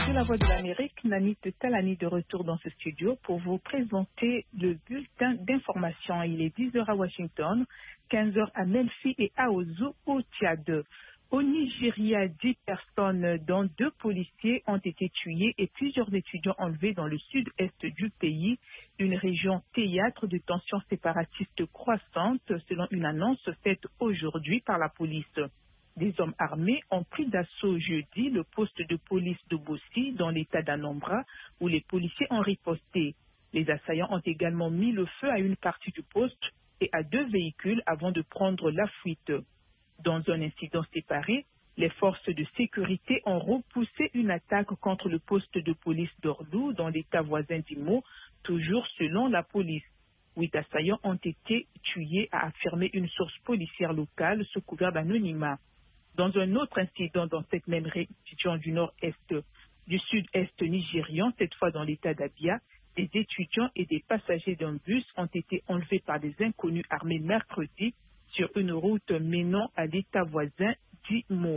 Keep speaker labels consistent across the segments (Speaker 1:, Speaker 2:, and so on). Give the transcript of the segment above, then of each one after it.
Speaker 1: De la Voix de l'Amérique, Nani Talani de retour dans ce studio pour vous présenter le bulletin d'information. Il est 10h à Washington, 15h à Memphis et à Ozu au Tchad. Au Nigeria, 10 personnes, dont 2 policiers, ont été tuées et plusieurs étudiants enlevés dans le sud-est du pays, une région théâtre de tensions séparatistes croissantes, selon une annonce faite aujourd'hui par la police. Des hommes armés ont pris d'assaut jeudi le poste de police de Bossi dans l'état d'Anambra, où les policiers ont riposté. Les assaillants ont également mis le feu à une partie du poste et à 2 véhicules avant de prendre la fuite. Dans un incident séparé, les forces de sécurité ont repoussé une attaque contre le poste de police d'Orlou dans l'état voisin d'Imo, toujours selon la police. 8 assaillants ont été tués, a affirmé une source policière locale sous couvert d'anonymat. Dans un autre incident dans cette même région du nord-est, du sud-est nigérian, cette fois dans l'état d'Abia, des étudiants et des passagers d'un bus ont été enlevés par des inconnus armés mercredi sur une route menant à l'état voisin d'Imo.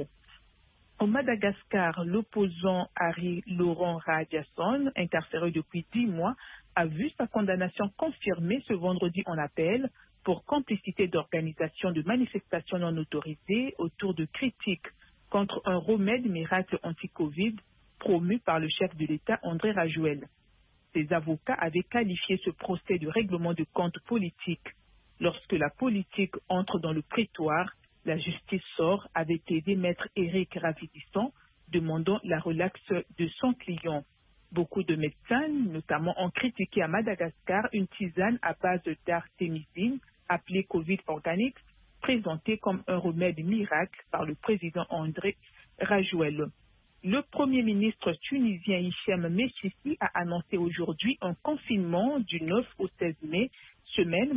Speaker 1: Au Madagascar, l'opposant Harry Laurent Radjasson, incarcéré depuis 10 mois, a vu sa condamnation confirmée ce vendredi en appel pour complicité d'organisation de manifestations non autorisées autour de critiques contre un remède miracle anti-Covid promu par le chef de l'État André Rajoelina. Ses avocats avaient qualifié ce procès de règlement de compte politique. Lorsque la politique entre dans le prétoire, la justice sort, avait aidé maître Éric Ravidisson, demandant la relaxe de son client. Beaucoup de médecins, notamment, ont critiqué à Madagascar une tisane à base d'artémisine appelée Covid Organics, présentée comme un remède miracle par le président André Rajoelina. Le Premier ministre tunisien Hichem Meshishi a annoncé aujourd'hui un confinement du 9 au 16 mai, semaine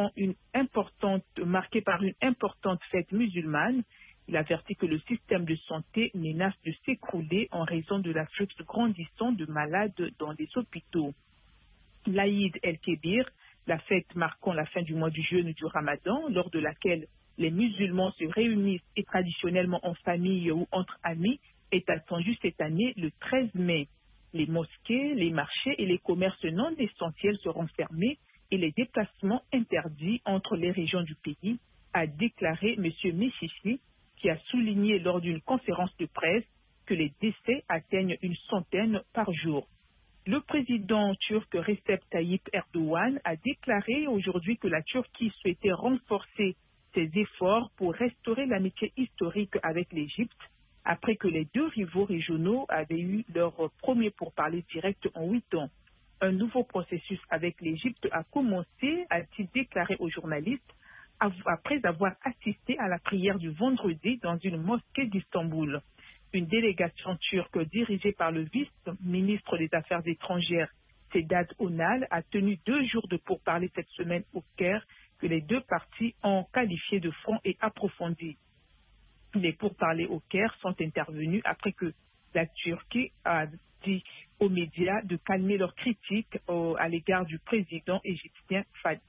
Speaker 1: marquée par une importante fête musulmane. Il avertit que le système de santé menace de s'écrouler en raison de l'afflux grandissant de malades dans les hôpitaux. L'Aïd el-Kébir, la fête marquant la fin du mois du jeûne du Ramadan, lors de laquelle les musulmans se réunissent et traditionnellement en famille ou entre amis, est attendu cette année le 13 mai. Les mosquées, les marchés et les commerces non essentiels seront fermés et les déplacements interdits entre les régions du pays, a déclaré M. Meshishi, qui a souligné lors d'une conférence de presse que les décès atteignent une centaine par jour. Le président turc Recep Tayyip Erdogan a déclaré aujourd'hui que la Turquie souhaitait renforcer ses efforts pour restaurer l'amitié historique avec l'Égypte, après que les 2 rivaux régionaux avaient eu leur premier pourparlers direct en 8 ans. Un nouveau processus avec l'Égypte a commencé, a-t-il déclaré aux journalistes, après avoir assisté à la prière du vendredi dans une mosquée d'Istanbul. Une délégation turque dirigée par le vice-ministre des Affaires étrangères, Sedat Onal, a tenu 2 jours de pourparlers cette semaine au Caire, que les 2 parties ont qualifié de francs et approfondis. Les pourparlers au Caire sont intervenus après que la Turquie a dit aux médias de calmer leurs critiques à l'égard du président égyptien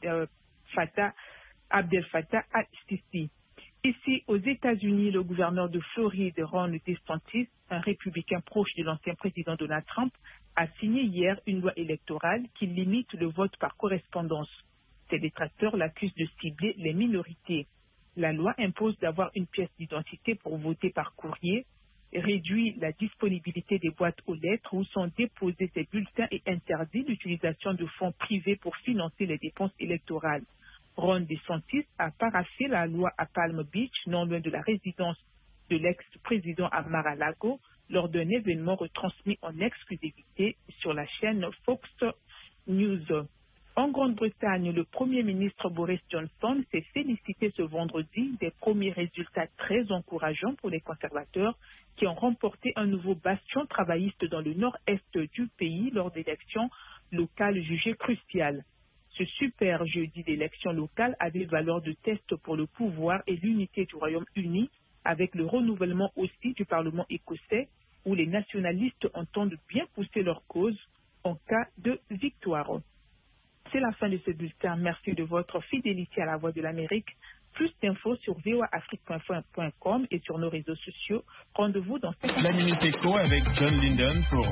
Speaker 1: Abdel Fattah al-Sisi. Ici, aux États-Unis, le gouverneur de Floride, Ron DeSantis, un républicain proche de l'ancien président Donald Trump, a signé hier une loi électorale qui limite le vote par correspondance. Ses détracteurs l'accusent de cibler les minorités. La loi impose d'avoir une pièce d'identité pour voter par courrier, réduit la disponibilité des boîtes aux lettres où sont déposés ces bulletins et interdit l'utilisation de fonds privés pour financer les dépenses électorales. Ron DeSantis a paraphé la loi à Palm Beach, non loin de la résidence de l'ex-président à Mar-a-Lago, lors d'un événement retransmis en exclusivité sur la chaîne Fox News. En Grande-Bretagne, le Premier ministre Boris Johnson s'est félicité ce vendredi des premiers résultats très encourageants pour les conservateurs qui ont remporté un nouveau bastion travailliste dans le nord-est du pays lors d'élections locales jugées cruciales. Ce super jeudi d'élections locales avait valeur de test pour le pouvoir et l'unité du Royaume-Uni, avec le renouvellement aussi du Parlement écossais, où les nationalistes entendent bien pousser leur cause en cas de victoire. C'est la fin de ce bulletin. Merci de votre fidélité à la Voix de l'Amérique. Plus d'infos sur voaafrique.com et sur nos réseaux sociaux. Rendez-vous dans 5
Speaker 2: La Minute Éco avec John Linden pour